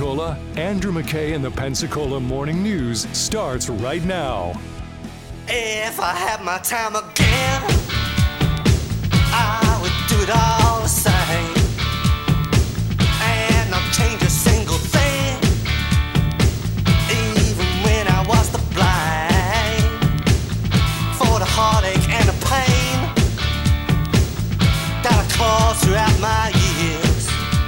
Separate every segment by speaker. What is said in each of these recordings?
Speaker 1: Pensacola, Andrew McKay and the Pensacola Morning News starts right now.
Speaker 2: If I had my time again, I would do it all the same. And I'd change a single thing, even when I was the blind. For the heartache and the pain that I caused throughout my years,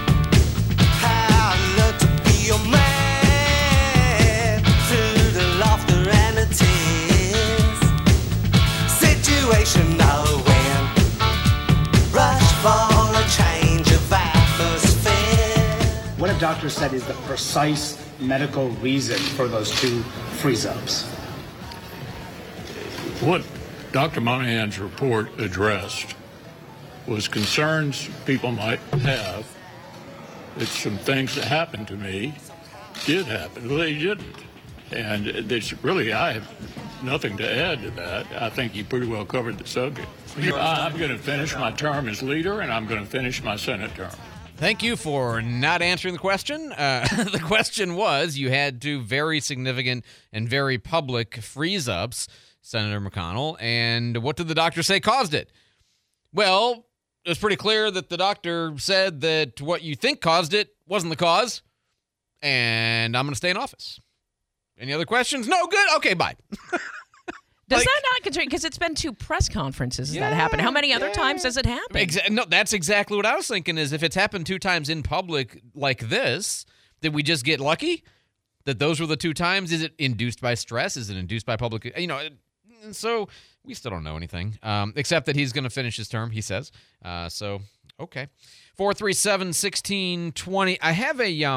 Speaker 2: I learned to be your man through the laughter and the tears. Situation no win, rush for a change of atmosphere.
Speaker 3: What a doctor said is the precise medical reason for those two freeze-ups.
Speaker 4: What Dr. Monahan's report addressed was concerns people might have that some things that happened to me did happen. Well, they didn't. And it's really, I have nothing to add to that. I think you pretty well covered the subject. I'm going to finish my term as leader, and I'm going to finish my Senate term.
Speaker 5: Thank you for not answering the question. The question was, you had two very significant and very public freeze-ups, Senator McConnell, and what did the doctor say caused it? Well, it was pretty clear that the doctor said that what you think caused it wasn't the cause, and I'm going to stay in office. Any other questions? No? Good? Okay, bye.
Speaker 6: Does that not concern? Because it's been two press conferences that happened. How many other times has it happened?
Speaker 5: No, that's exactly what I was thinking, is if it's happened two times in public like this, did we just get lucky that those were the two times? Is it induced by stress? Is it induced by public? And so we still don't know anything, except that he's going to finish his term, he says. So, okay. 437-1620. I have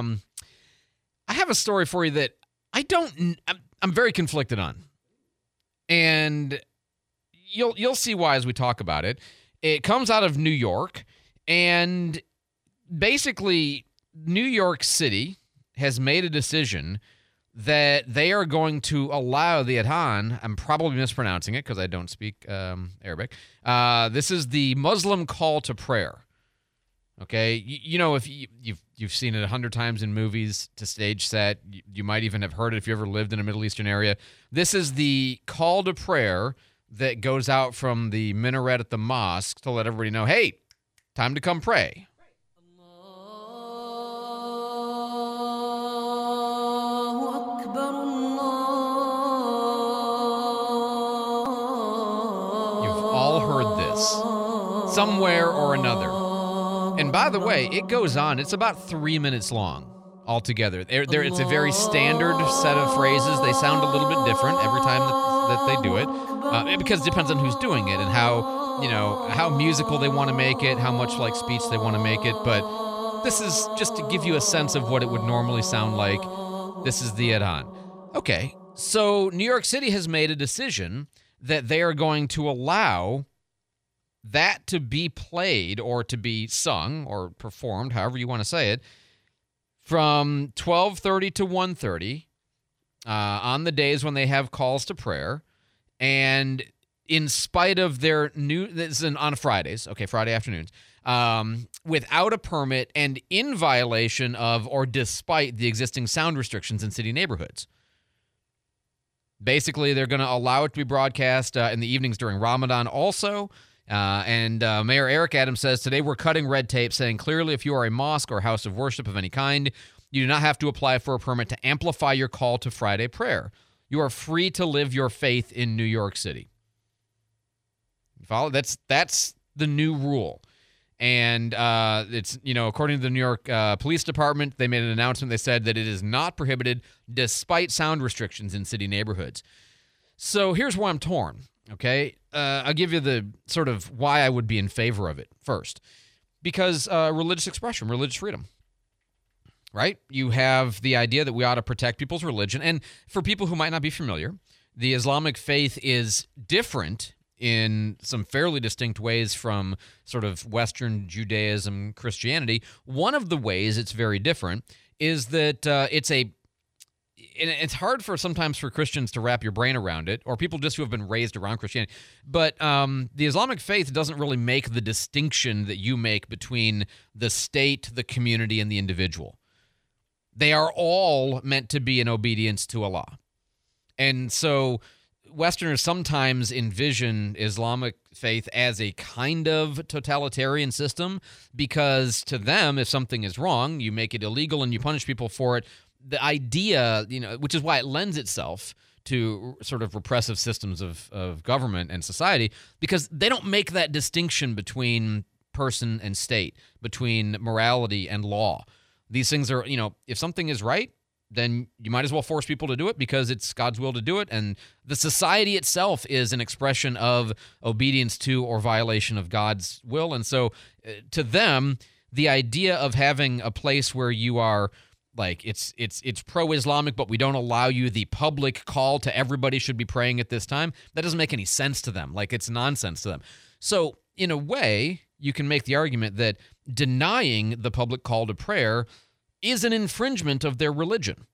Speaker 5: a story for you that I'm very conflicted on. And you'll see why as we talk about it. It comes out of New York, and basically New York City has made a decision that they are going to allow the Adhan. I'm probably mispronouncing it because I don't speak Arabic. This is the Muslim call to prayer. Okay, if you've seen it 100 times in movies to stage set, you might even have heard it if you ever lived in a Middle Eastern area. This is the call to prayer that goes out from the minaret at the mosque to let everybody know, hey, time to come pray. You've all heard this somewhere or another. And by the way, it goes on. It's about 3 minutes long altogether. It's a very standard set of phrases. They sound a little bit different every time that they do it, because it depends on who's doing it and how musical they want to make it, how much like speech they want to make it. But this is just to give you a sense of what it would normally sound like. This is the Adhan. Okay, so New York City has made a decision that they are going to allow that to be played or to be sung or performed, however you want to say it, from 12:30 to 1:30 on the days when they have calls to prayer. And in spite of their this is on Fridays, okay, Friday afternoons, without a permit and in violation of or despite the existing sound restrictions in city neighborhoods. Basically, they're going to allow it to be broadcast in the evenings during Ramadan also. And Mayor Eric Adams says, today we're cutting red tape, saying clearly if you are a mosque or house of worship of any kind, you do not have to apply for a permit to amplify your call to Friday prayer. You are free to live your faith in New York City. You follow? That's the new rule. And it's, according to the New York Police Department, they made an announcement. They said that it is not prohibited despite sound restrictions in city neighborhoods. So here's why I'm torn. Okay, I'll give you the sort of why I would be in favor of it first. Because religious expression, religious freedom, right? You have the idea that we ought to protect people's religion. And for people who might not be familiar, the Islamic faith is different in some fairly distinct ways from sort of Western Judaism, Christianity. One of the ways it's very different is that it's hard sometimes for Christians to wrap your brain around it, or people just who have been raised around Christianity. But the Islamic faith doesn't really make the distinction that you make between the state, the community, and the individual. They are all meant to be in obedience to Allah. And so Westerners sometimes envision Islamic faith as a kind of totalitarian system because to them, if something is wrong, you make it illegal and you punish people for it. The idea, which is why it lends itself to sort of repressive systems of government and society, because they don't make that distinction between person and state, between morality and law. These things are, if something is right, then you might as well force people to do it because it's God's will to do it. And the society itself is an expression of obedience to or violation of God's will. And so to them, the idea of having a place where you are like it's pro-Islamic, but we don't allow you the public call to everybody should be praying at this time, that doesn't make any sense to them. Like, it's nonsense to them. So in a way, you can make the argument that denying the public call to prayer is an infringement of their religion.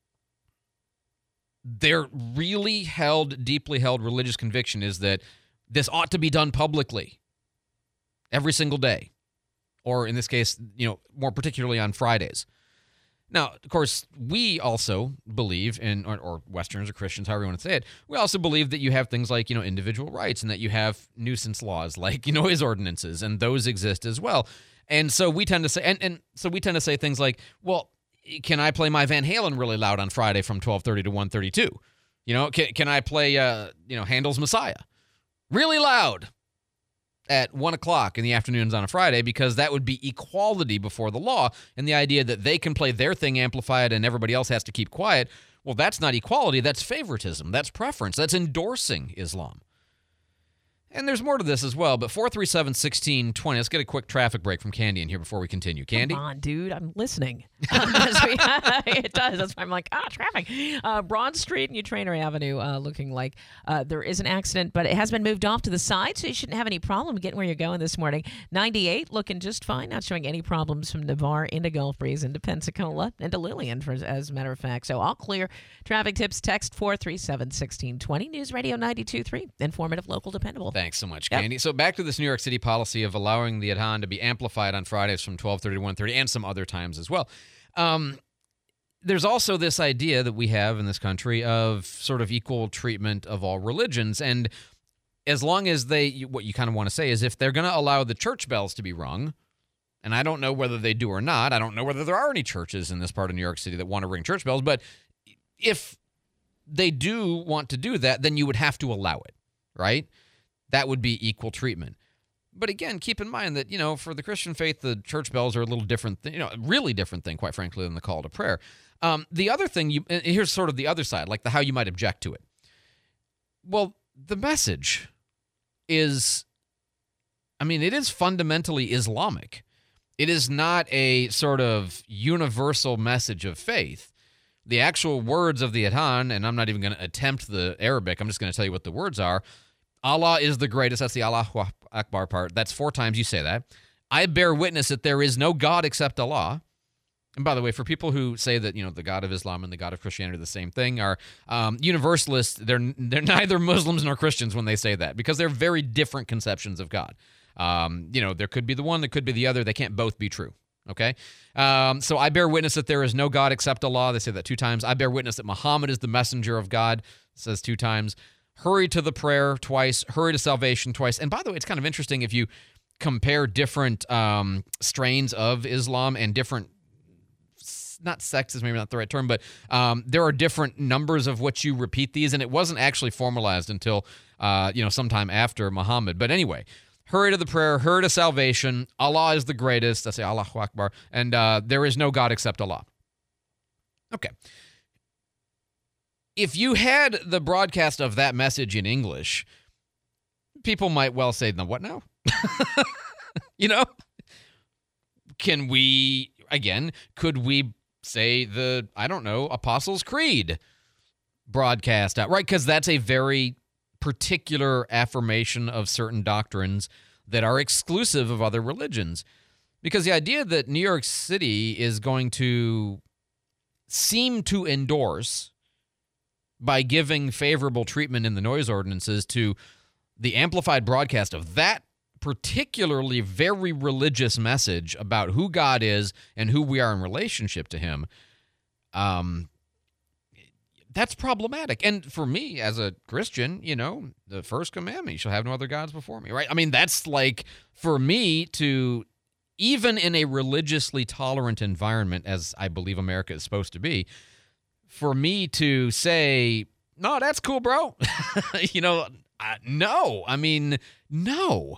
Speaker 5: Their really deeply held religious conviction is that this ought to be done publicly every single day, or in this case, more particularly on Fridays. Now, of course, we also believe in, or Westerners or Christians, however you want to say it, we also believe that you have things like, individual rights and that you have nuisance laws like, noise ordinances, and those exist as well. And so we tend to say, so we tend to say things like, well, can I play my Van Halen really loud on Friday from 12:30 to 1:32? Can I play, Handel's Messiah really loud at 1 o'clock in the afternoons on a Friday, because that would be equality before the law, and the idea that they can play their thing amplified and everybody else has to keep quiet. Well, that's not equality. That's favoritism. That's preference. That's endorsing Islam. And there's more to this as well, but 437-1620. Let's get a quick traffic break from Candy in here before we continue. Candy?
Speaker 6: Come on, dude. I'm listening. It does. That's why I'm like, traffic. Broad Street and Utrainer Avenue looking like there is an accident, but it has been moved off to the side, so you shouldn't have any problem getting where you're going this morning. 98 looking just fine, not showing any problems from Navarre into Gulf Breeze into Pensacola into Lillian, as a matter of fact. So all clear. Traffic tips, text 437-1620. News Radio 92.3. Informative, local, dependable.
Speaker 5: Thanks so much, Candy. Yep. So back to this New York City policy of allowing the Adhan to be amplified on Fridays from 12:30 to 1:30 and some other times as well. There's also this idea that we have in this country of sort of equal treatment of all religions. And as long as what you kind of want to say is if they're going to allow the church bells to be rung, and I don't know whether they do or not, I don't know whether there are any churches in this part of New York City that want to ring church bells, but if they do want to do that, then you would have to allow it, right? That would be equal treatment. But again, keep in mind that, for the Christian faith, the church bells are a little different, really different thing, quite frankly, than the call to prayer. The other thing, here's sort of the other side, like how you might object to it. Well, the message is, it is fundamentally Islamic. It is not a sort of universal message of faith. The actual words of the Adhan, and I'm not even going to attempt the Arabic, I'm just going to tell you what the words are. Allah is the greatest. That's the Allahu Akbar part. That's 4 times you say that. I bear witness that there is no God except Allah. And by the way, for people who say that, the God of Islam and the God of Christianity are the same thing, are universalists. They're neither Muslims nor Christians when they say that, because they're very different conceptions of God. There could be the one, there could be the other. They can't both be true. Okay? So I bear witness that there is no God except Allah. They say that 2 times. I bear witness that Muhammad is the messenger of God. It says 2 times. Hurry to the prayer twice, hurry to salvation twice. And by the way, it's kind of interesting if you compare different strains of Islam and different, not sects is maybe not the right term, but there are different numbers of which you repeat these, and it wasn't actually formalized until, sometime after Muhammad. But anyway, hurry to the prayer, hurry to salvation, Allah is the greatest, I say Allahu Akbar, and there is no God except Allah. Okay. If you had the broadcast of that message in English, people might well say, no, what now? Could we say the, Apostles' Creed broadcast out, right? Because that's a very particular affirmation of certain doctrines that are exclusive of other religions. Because the idea that New York City is going to seem to endorse, by giving favorable treatment in the noise ordinances to the amplified broadcast of that particularly very religious message about who God is and who we are in relationship to him, that's problematic. And for me, as a Christian, the first commandment, you shall have no other gods before me, right? I mean, that's like, for me to, even in a religiously tolerant environment, as I believe America is supposed to be, for me to say, no, that's cool, bro. No. I mean, no.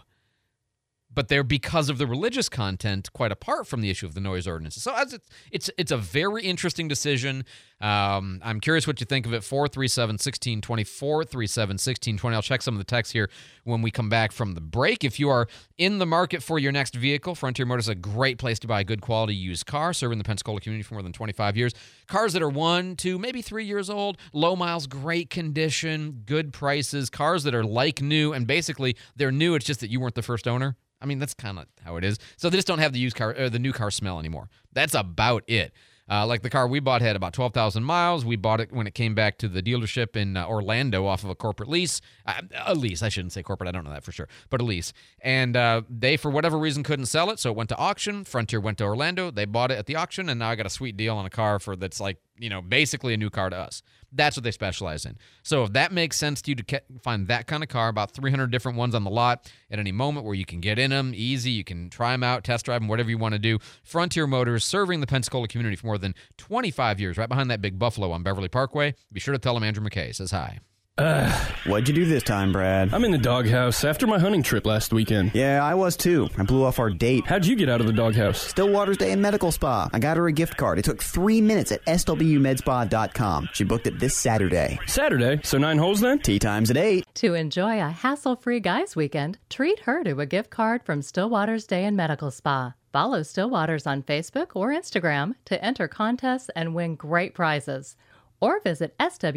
Speaker 5: But they're, because of the religious content, quite apart from the issue of the noise ordinances. So it's a very interesting decision. I'm curious what you think of it. 437-1620, 437-1620. I'll check some of the texts here when we come back from the break. If you are in the market for your next vehicle, Frontier Motors is a great place to buy a good quality used car, serving the Pensacola community for more than 25 years. Cars that are 1, 2, maybe 3 years old, low miles, great condition, good prices. Cars that are like new, and basically they're new, it's just that you weren't the first owner. I mean, that's kind of how it is. So they just don't have the used car or the new car smell anymore. That's about it. Like the car we bought had about 12,000 miles. We bought it when it came back to the dealership in Orlando off of a corporate lease. A lease. I shouldn't say corporate. I don't know that for sure. But a lease. And they, for whatever reason, couldn't sell it, so it went to auction. Frontier went to Orlando. They bought it at the auction, and now I got a sweet deal on a car that's like, basically a new car to us. That's what they specialize in. So if that makes sense to you to find that kind of car, about 300 different ones on the lot at any moment where you can get in them easy, you can try them out, test drive them, whatever you want to do. Frontier Motors, serving the Pensacola community for more than 25 years, right behind that big Buffalo on Beverly Parkway. Be sure to tell them Andrew McKay says hi.
Speaker 7: What'd you do this time, Brad?
Speaker 8: I'm in the doghouse after my hunting trip last weekend.
Speaker 7: Yeah, I was too. I blew off our date.
Speaker 8: How'd you get out of the doghouse?
Speaker 7: Stillwater's Day and Medical Spa. I got her a gift card. It took 3 minutes at swmedspa.com. She booked it this Saturday.
Speaker 8: Saturday? So 9 holes then?
Speaker 7: Tea time's at 8.
Speaker 9: To enjoy a hassle-free guys' weekend, treat her to a gift card from Stillwater's Day and Medical Spa. Follow Stillwater's on Facebook or Instagram to enter contests and win great prizes. Or visit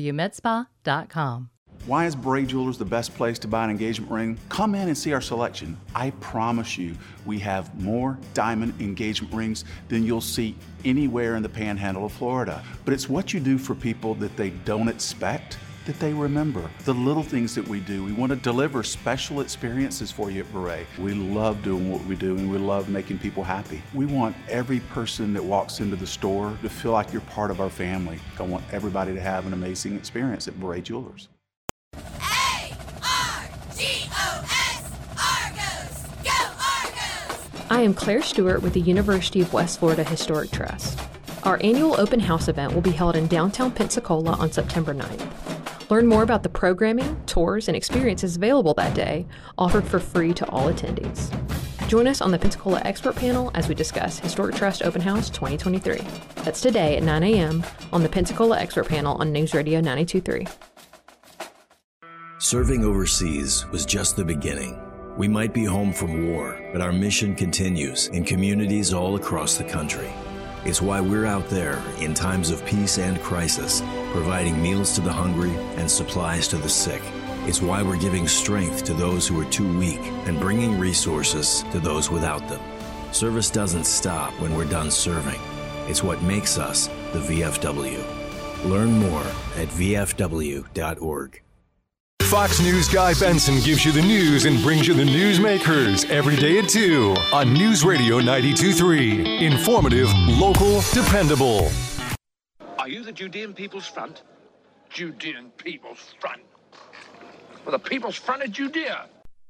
Speaker 9: swmedspa.com.
Speaker 10: Why is Bray Jewelers the best place to buy an engagement ring? Come in and see our selection. I promise you, we have more diamond engagement rings than you'll see anywhere in the panhandle of Florida. But it's what you do for people that they don't expect that they remember. The little things that we do. We want to deliver special experiences for you at Beret. We love doing what we do, and we love making people happy. We want every person that walks into the store to feel like you're part of our family. I want everybody to have an amazing experience at Beret Jewelers.
Speaker 11: I am Claire Stewart with the University of West Florida Historic Trust. Our annual open house event will be held in downtown Pensacola on September 9th. Learn more about the programming, tours, and experiences available that day, offered for free to all attendees. Join us on the Pensacola Expert Panel as we discuss Historic Trust Open House 2023. That's today at 9 a.m. on the Pensacola Expert Panel on News Radio 92.3.
Speaker 12: Serving overseas was just the beginning. We might be home from war, but our mission continues in communities all across the country. It's why we're out there in times of peace and crisis, providing meals to the hungry and supplies to the sick. It's why we're giving strength to those who are too weak and bringing resources to those without them. Service doesn't stop when we're done serving. It's what makes us the VFW. Learn more at vfw.org.
Speaker 1: Fox News Guy Benson gives you the news and brings you the newsmakers every day at 2 on News Radio 92.3. Informative, local, dependable.
Speaker 13: Are you the Judean People's Front? Judean People's Front? Well, the People's Front of Judea.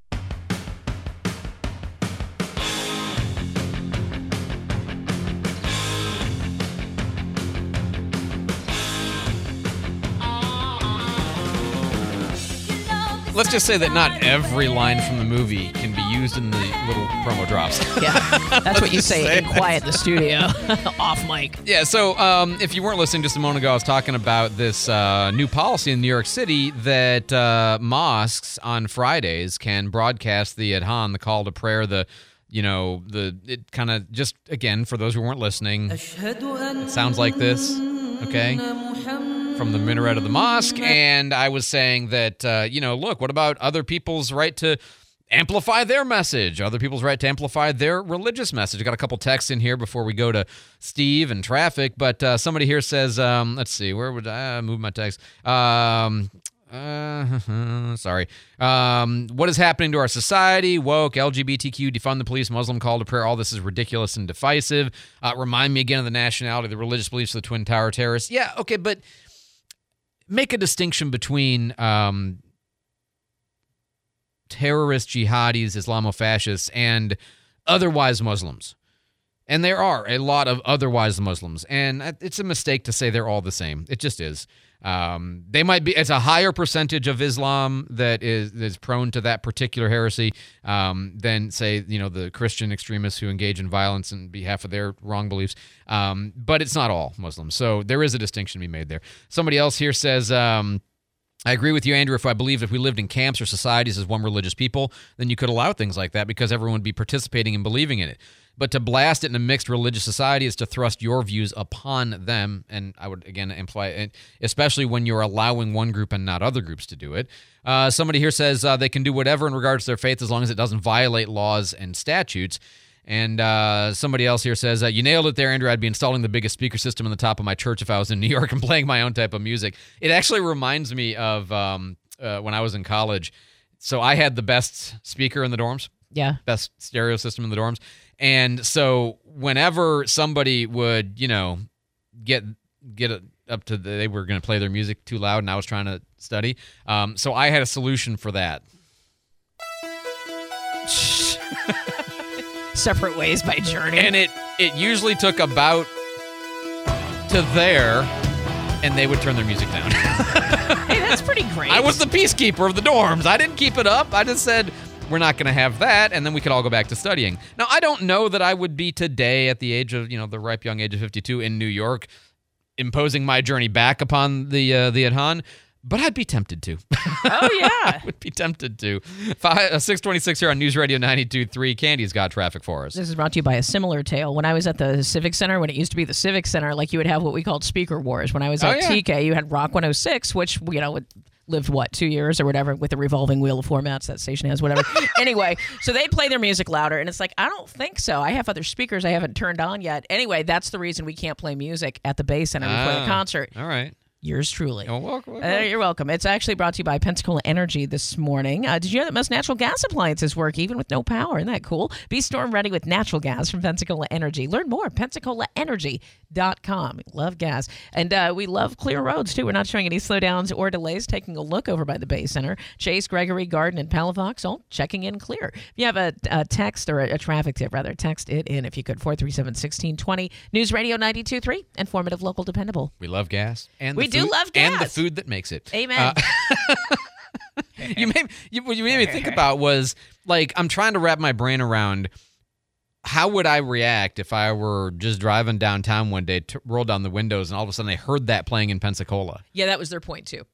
Speaker 5: Let's just say that not every line from the movie can be used in the little promo drops.
Speaker 6: Yeah, that's what you say in quiet in the studio, off mic.
Speaker 5: Yeah, so if you weren't listening just a moment ago, I was talking about this new policy in New York City that mosques on Fridays can broadcast the Adhan, the call to prayer, it kind of just, again, for those who weren't listening, it sounds like this, okay? From the minaret of the mosque, and I was saying that, look, what about other people's right to amplify their message, other people's right to amplify their religious message? I got a couple texts in here before we go to Steve and traffic, but somebody here says, let's see, where would I move my text? Sorry. What is happening to our society? Woke, LGBTQ, defund the police, Muslim call to prayer. All this is ridiculous and divisive. Remind me again of the nationality, the religious beliefs of the Twin Tower terrorists. Yeah, okay, but make a distinction between terrorist jihadis, Islamofascists, and otherwise Muslims. And there are a lot of otherwise Muslims, and it's a mistake to say they're all the same. It just is. They might be. It's a higher percentage of Islam that is prone to that particular heresy than, say, the Christian extremists who engage in violence on behalf of their wrong beliefs. But it's not all Muslims, so there is a distinction to be made there. Somebody else here says, I agree with you, Andrew. If we lived in camps or societies as one religious people, then you could allow things like that because everyone would be participating and believing in it. But to blast it in a mixed religious society is to thrust your views upon them. And I would, again, imply, especially when you're allowing one group and not other groups to do it. Somebody here says they can do whatever in regards to their faith as long as it doesn't violate laws and statutes. And somebody else here says, you nailed it there, Andrew. I'd be installing the biggest speaker system on the top of my church if I was in New York and playing my own type of music. It actually reminds me of when I was in college. So I had the best speaker in the dorms.
Speaker 6: Yeah.
Speaker 5: Best stereo system in the dorms. And so whenever somebody would, get up to they were going to play their music too loud and I was trying to study. So I had a solution for that.
Speaker 6: Separate ways by journey.
Speaker 5: And it usually took about to there, and they would turn their music down.
Speaker 6: Hey, that's pretty great.
Speaker 5: I was the peacekeeper of the dorms. I didn't keep it up. I just said, we're not going to have that, and then we could all go back to studying. Now, I don't know that I would be today at the age of, the ripe young age of 52 in New York, imposing my journey back upon the Adhan, but I'd be tempted to.
Speaker 6: Oh, yeah.
Speaker 5: I would be tempted to. 626 here on News Radio 92.3. Candy's got traffic for us.
Speaker 6: This is brought to you by a similar tale. When I was at the Civic Center, when it used to be the Civic Center, you would have what we called speaker wars. When I was at TK, you had Rock 106, which, lived 2 years or whatever with a revolving wheel of formats that station has, whatever. Anyway, so they'd play their music louder, and it's like, I don't think so. I have other speakers I haven't turned on yet. Anyway, that's the reason we can't play music at the Bay Center before the concert.
Speaker 5: All right.
Speaker 6: Yours truly.
Speaker 5: Oh, welcome.
Speaker 6: You're welcome. It's actually brought to you by Pensacola Energy this morning. Did you know that most natural gas appliances work even with no power? Isn't that cool? Be storm ready with natural gas from Pensacola Energy. Learn more at PensacolaEnergy.com. Love gas. And we love clear roads, too. We're not showing any slowdowns or delays. Taking a look over by the Bay Center. Chase, Gregory, Garden, and Palafox, all checking in clear. If you have a text or a traffic tip, rather, text it in if you could. 437-1620. News Radio 92.3. Informative, local, dependable.
Speaker 5: We love gas. And
Speaker 6: we do love gas.
Speaker 5: And the food that makes it.
Speaker 6: Amen.
Speaker 5: What you made me think about was, I'm trying to wrap my brain around how would I react if I were just driving downtown one day, rolled down the windows, and all of a sudden I heard that playing in Pensacola.
Speaker 6: Yeah, that was their point, too.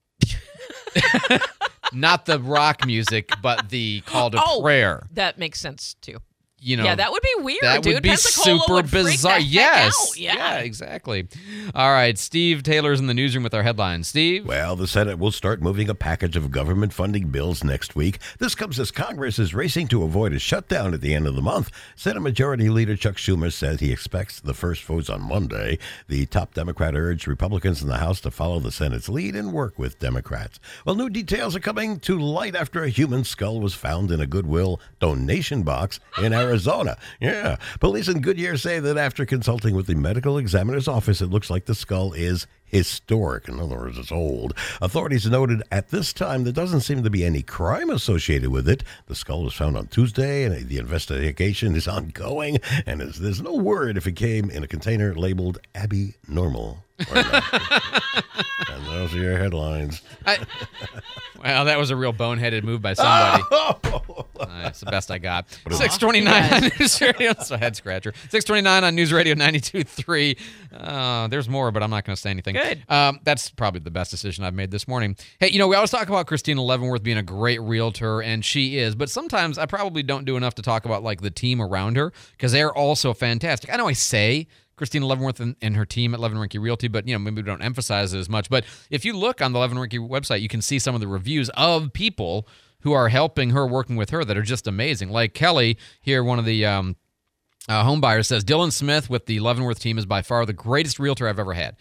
Speaker 5: Not the rock music, but the call to prayer.
Speaker 6: That makes sense, too.
Speaker 5: Yeah,
Speaker 6: that would be weird,
Speaker 5: that
Speaker 6: dude.
Speaker 5: Would be
Speaker 6: Pensacola
Speaker 5: super
Speaker 6: would
Speaker 5: bizarre.
Speaker 6: Freak the
Speaker 5: Yes.
Speaker 6: heck out.
Speaker 5: Yeah, exactly. All right, Steve Taylor's in the newsroom with our headlines. Steve?
Speaker 14: Well, the Senate will start moving a package of government funding bills next week. This comes as Congress is racing to avoid a shutdown at the end of the month. Senate Majority Leader Chuck Schumer said he expects the first votes on Monday. The top Democrat urged Republicans in the House to follow the Senate's lead and work with Democrats. Well, new details are coming to light after a human skull was found in a Goodwill donation box in Arizona. Yeah, police in Goodyear say that after consulting with the medical examiner's office, it looks like the skull is historic. In other words, it's old. Authorities noted at this time there doesn't seem to be any crime associated with it. The skull was found on Tuesday, and the investigation is ongoing, and there's no word if it came in a container labeled Abby Normal or not. And those are your headlines.
Speaker 5: Well, that was a real boneheaded move by somebody. That's the best I got. 629 on News Radio. It's a head scratcher. 629 on News Radio 92.3. There's more, but I'm not going to say anything.
Speaker 6: Good.
Speaker 5: That's probably the best decision I've made this morning. Hey, we always talk about Christina Leavenworth being a great realtor, and she is. But sometimes I probably don't do enough to talk about the team around her because they're also fantastic. I know I say Christina Leavenworth and her team at Levin Rinke Realty, but maybe we don't emphasize it as much. But if you look on the Levin Rinke website, you can see some of the reviews of people who are helping her, working with her, that are just amazing. Like Kelly here, one of the home buyers, says, Dylan Smith with the Leavenworth team is by far the greatest realtor I've ever had.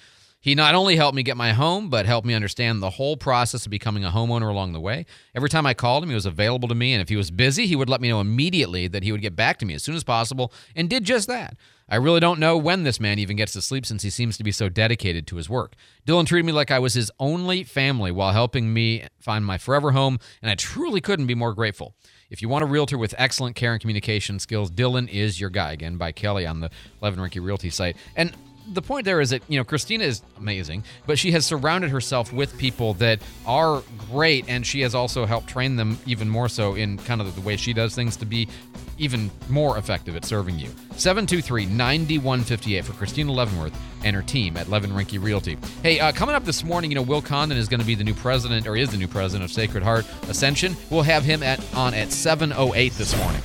Speaker 5: He not only helped me get my home, but helped me understand the whole process of becoming a homeowner along the way. Every time I called him, he was available to me, and if he was busy, he would let me know immediately that he would get back to me as soon as possible, and did just that. I really don't know when this man even gets to sleep since he seems to be so dedicated to his work. Dylan treated me like I was his only family while helping me find my forever home, and I truly couldn't be more grateful. If you want a realtor with excellent care and communication skills, Dylan is your guy. Again, by Kelly on the Levin Rinke Realty site. And the point there is that, Christina is amazing, but she has surrounded herself with people that are great, and she has also helped train them even more so in kind of the way she does things to be even more effective at serving you. 723-9158 for Christina Leavenworth and her team at Levin Rinke Realty. Hey, coming up this morning, Will Condon is going to be the new president, or is the new president of Sacred Heart Ascension. We'll have him on at 7:08 this morning.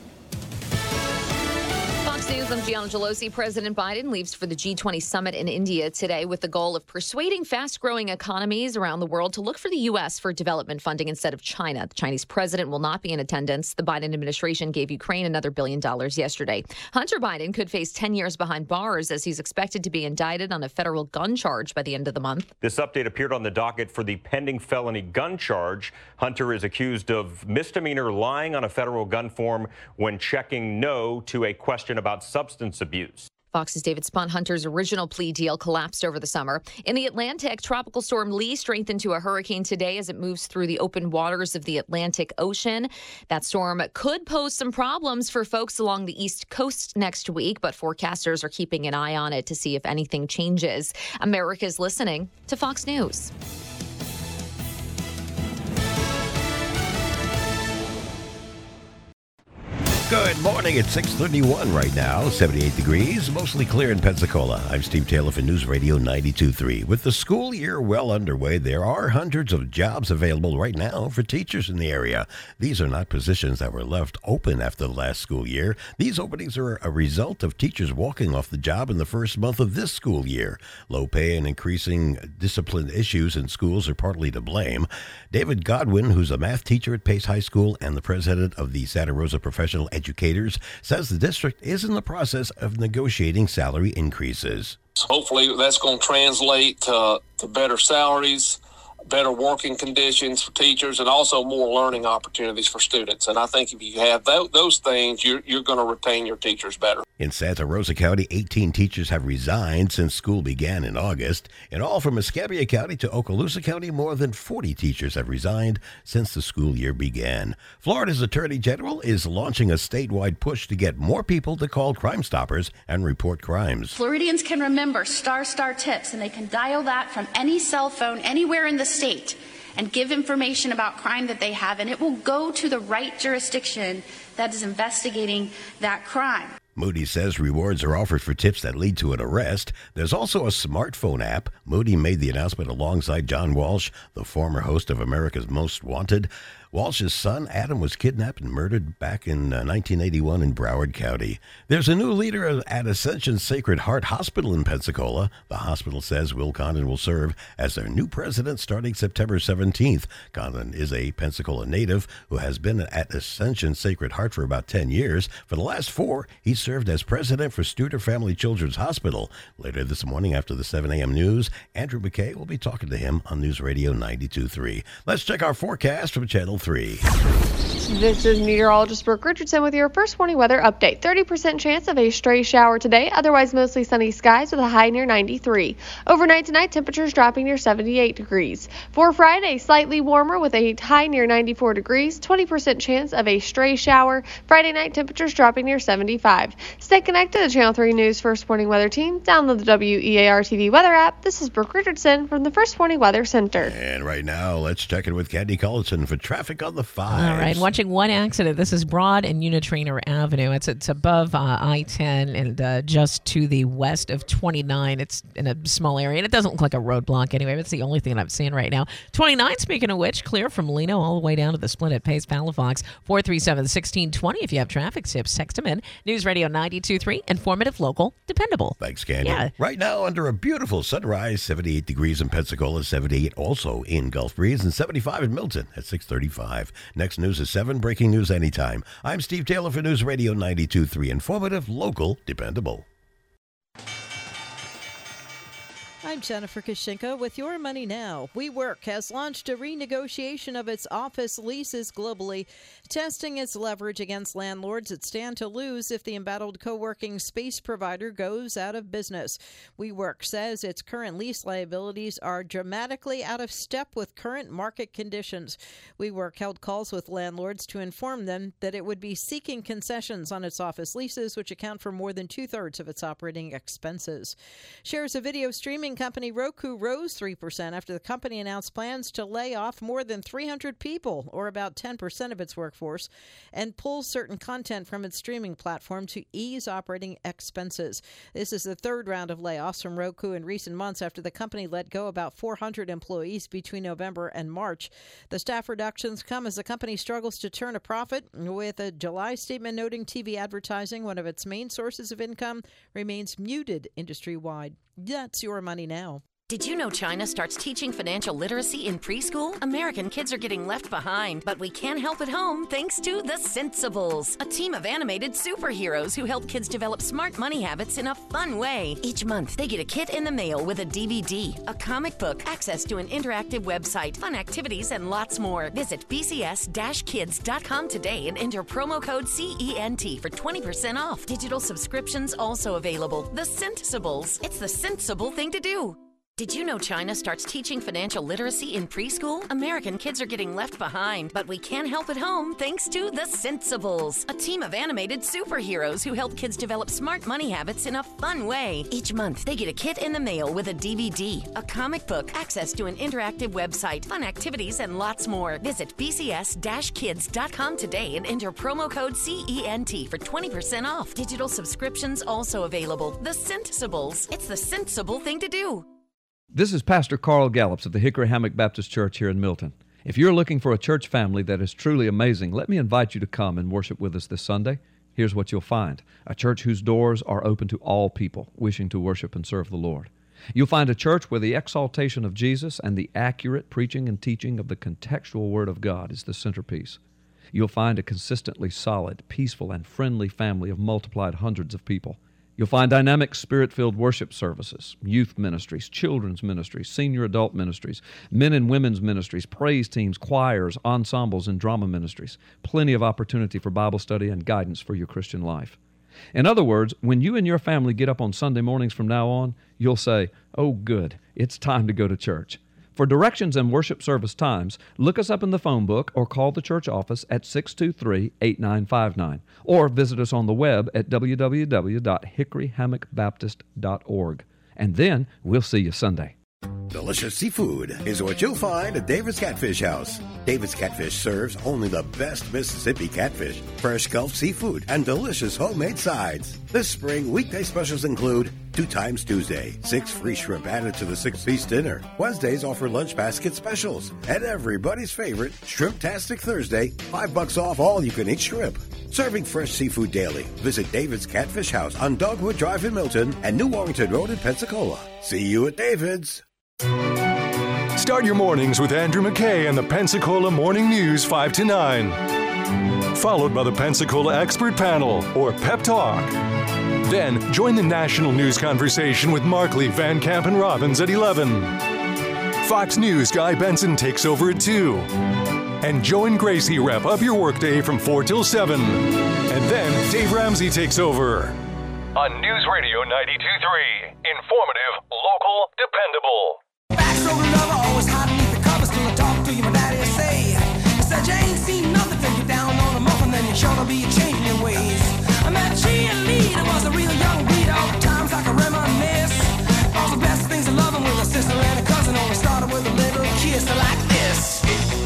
Speaker 15: News, I'm Gianna Gelosi. President Biden leaves for the G20 summit in India today with the goal of persuading fast-growing economies around the world to look for the U.S. for development funding instead of China. The Chinese president will not be in attendance. The Biden administration gave Ukraine another $1 billion yesterday. Hunter Biden could face 10 years behind bars as he's expected to be indicted on a federal gun charge by the end of the month.
Speaker 16: This update appeared on the docket for the pending felony gun charge. Hunter is accused of misdemeanor lying on a federal gun form when checking no to a question about substance abuse.
Speaker 15: Fox's David Spunt. Hunter's original plea deal collapsed over the summer. In the Atlantic, Tropical Storm Lee strengthened to a hurricane today as it moves through the open waters of the Atlantic Ocean. That storm could pose some problems for folks along the East Coast next week, but forecasters are keeping an eye on it to see if anything changes. America's listening to Fox News.
Speaker 14: Good morning. It's 6:31 right now, 78 degrees, mostly clear in Pensacola. I'm Steve Taylor for News Radio 92.3. With the school year well underway, there are hundreds of jobs available right now for teachers in the area. These are not positions that were left open after the last school year. These openings are a result of teachers walking off the job in the first month of this school year. Low pay and increasing discipline issues in schools are partly to blame. David Godwin, who's a math teacher at Pace High School and the president of the Santa Rosa Professional Educators, says the district is in the process of negotiating salary increases.
Speaker 17: Hopefully that's going to translate to better salaries, better working conditions for teachers, and also more learning opportunities for students. And I think if you have those things, you're going to retain your teachers better.
Speaker 14: In Santa Rosa County, 18 teachers have resigned since school began in August. In all, from Escambia County to Okaloosa County, more than 40 teachers have resigned since the school year began. Florida's Attorney General is launching a statewide push to get more people to call Crime Stoppers and report crimes.
Speaker 18: Floridians can remember star tips, and they can dial that from any cell phone anywhere in the state and give information about crime that they have, and it will go to the right jurisdiction that is investigating that crime.
Speaker 14: Moody says rewards are offered for tips that lead to an arrest. There's also a smartphone app. Moody made the announcement alongside John Walsh, the former host of America's Most Wanted. Walsh's son, Adam, was kidnapped and murdered back in 1981 in Broward County. There's a new leader at Ascension Sacred Heart Hospital in Pensacola. The hospital says Will Condon will serve as their new president starting September 17th. Condon is a Pensacola native who has been at Ascension Sacred Heart for about 10 years. For the last 4, he served as president for Studer Family Children's Hospital. Later this morning after the 7 a.m. news, Andrew McKay will be talking to him on News Radio 92.3. Let's check our forecast from Channel 3.
Speaker 19: This is meteorologist Brooke Richardson with your first morning weather update. 30% chance of a stray shower today, otherwise mostly sunny skies with a high near 93. Overnight tonight, temperatures dropping near 78 degrees. For Friday, slightly warmer with a high near 94 degrees, 20% chance of a stray shower. Friday night, temperatures dropping near 75. Stay connected to Channel 3 News First Morning Weather Team. Download the WEAR TV weather app. This is Brooke Richardson from the First Morning Weather Center.
Speaker 14: And right now, let's check in with Candy Collison for traffic on the 5.
Speaker 6: All right, watching one accident. This is Broad and Unitrainer Avenue. It's above I-10 and just to the west of 29. It's in a small area, and it doesn't look like a roadblock anyway. That's the only thing that I'm seeing right now. 29, speaking of which, clear from Leno all the way down to the split at Pace Palafox. 437-1620. If you have traffic tips, text them in. News Radio 92.3, informative, local, dependable.
Speaker 14: Thanks, Candy.
Speaker 6: Yeah.
Speaker 14: Right now, under a beautiful sunrise, 78 degrees in Pensacola, 78 also in Gulf Breeze, and 75 in Milton at 6:35. Next news is 7, breaking news anytime. I'm Steve Taylor for News Radio 92.3, informative, local, dependable.
Speaker 20: I'm Jennifer Kashinka with Your Money Now. WeWork has launched a renegotiation of its office leases globally, testing its leverage against landlords that stand to lose if the embattled co-working space provider goes out of business. WeWork says its current lease liabilities are dramatically out of step with current market conditions. WeWork held calls with landlords to inform them that it would be seeking concessions on its office leases, which account for more than two-thirds of its operating expenses. Shares of video streaming company Roku rose 3% after the company announced plans to lay off more than 300 people, or about 10% of its workforce, and pull certain content from its streaming platform to ease operating expenses. This is the third round of layoffs from Roku in recent months after the company let go about 400 employees between November and March. The staff reductions come as the company struggles to turn a profit, with a July statement noting TV advertising, one of its main sources of income, remains muted industry-wide. That's Your Money Now.
Speaker 21: Did you know China starts teaching financial literacy in preschool? American kids are getting left behind, but we can help at home thanks to The Sensibles, a team of animated superheroes who help kids develop smart money habits in a fun way. Each month, they get a kit in the mail with a DVD, a comic book, access to an interactive website, fun activities, and lots more. Visit bcs-kids.com today and enter promo code CENT for 20% off. Digital subscriptions also available. The Sensibles. It's the sensible thing to do. Did you know China starts teaching financial literacy in preschool? American kids are getting left behind, but we can help at home thanks to The Sensibles, a team of animated superheroes who help kids develop smart money habits in a fun way. Each month, they get a kit in the mail with a DVD, a comic book, access to an interactive website, fun activities, and lots more. Visit bcs-kids.com today and enter promo code CENT for 20% off. Digital subscriptions also available. The Sensibles. It's the sensible thing to do.
Speaker 22: This is Pastor Carl Gallups of the Hickory Hammock Baptist Church here in Milton. If you're looking for a church family that is truly amazing, let me invite you to come and worship with us this Sunday. Here's what you'll find: a church whose doors are open to all people wishing to worship and serve the Lord. You'll find a church where the exaltation of Jesus and the accurate preaching and teaching of the contextual Word of God is the centerpiece. You'll find a consistently solid, peaceful, and friendly family of multiplied hundreds of people. You'll find dynamic, spirit-filled worship services, youth ministries, children's ministries, senior adult ministries, men and women's ministries, praise teams, choirs, ensembles, and drama ministries. Plenty of opportunity for Bible study and guidance for your Christian life. In other words, when you and your family get up on Sunday mornings from now on, you'll say, "Oh, good, it's time to go to church." For directions and worship service times, look us up in the phone book or call the church office at 623-8959 or visit us on the web at www.hickoryhammockbaptist.org. And then we'll see you Sunday.
Speaker 14: Delicious seafood is what you'll find at David's Catfish House. David's Catfish serves only the best Mississippi catfish, fresh Gulf seafood, and delicious homemade sides. This spring, weekday specials include 2 times Tuesday, 6 free shrimp added to the 6-piece dinner. Wednesdays offer lunch basket specials. And everybody's favorite, Shrimp-tastic Thursday, $5 off all you-can-eat shrimp. Serving fresh seafood daily. Visit David's Catfish House on Dogwood Drive in Milton and New Warrington Road in Pensacola. See you at David's.
Speaker 1: Start your mornings with Andrew McKay and the Pensacola Morning News 5 to 9. Followed by the Pensacola Expert Panel, or Pep Talk. Then join the national news conversation with Markley, Van Camp, and Robbins at 11. Fox News Guy Benson takes over at 2. And join Gracie wrap up your workday from 4 till 7. And then Dave Ramsey takes over. On News Radio 92.3. Informative, local, dependable.
Speaker 2: Backstory lover, always hiding beneath the covers till I talk to you, my daddy say. He said you ain't seen nothing till you're down on a muffin, then you're sure to be changing your ways. I met cheerleader, was a real young beat out. Times I can reminisce. All the best things of loving with a sister and a cousin. Only started with a little kiss like this.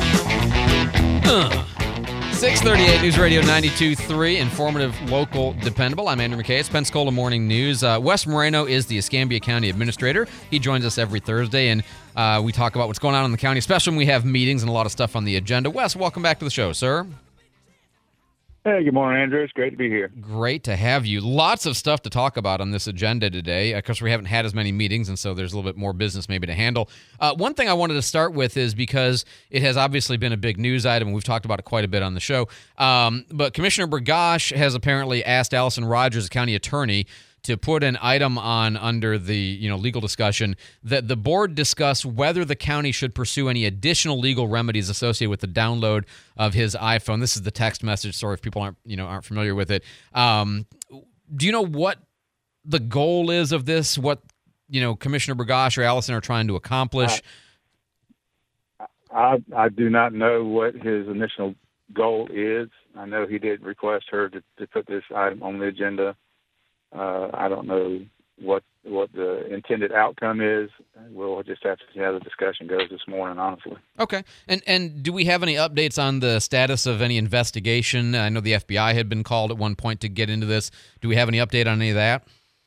Speaker 5: 638 News Radio 92.3, informative, local, dependable. I'm Andrew McKay. It's Pensacola Morning News. Wes Moreno is the Escambia County Administrator. He joins us every Thursday, and we talk about what's going on in the county, especially when we have meetings and a lot of stuff on the agenda. Wes, welcome back to the show, sir.
Speaker 23: Hey, good morning, Andrew. It's great to be here.
Speaker 5: Great to have you. Lots of stuff to talk about on this agenda today. Of course, we haven't had as many meetings, and so there's a little bit more business maybe to handle. One thing I wanted to start with is because it has obviously been a big news item, and we've talked about it quite a bit on the show. But Commissioner Burgash has apparently asked Allison Rogers, the county attorney, to put an item on under the legal discussion that the board discuss whether the county should pursue any additional legal remedies associated with the download of his iPhone. This is the text message. Sorry if people aren't familiar with it. Do you know what the goal is of this? What Commissioner Bergosh or Allison are trying to accomplish?
Speaker 23: I do not know what his initial goal is. I know he did request her to put this item on the agenda. I don't know what the intended outcome is. We'll just have to see how the discussion goes this morning, honestly.
Speaker 5: Okay. And do we have any updates on the status of any investigation? I know the FBI had been called at one point to get into this. Do we have any update on any of that?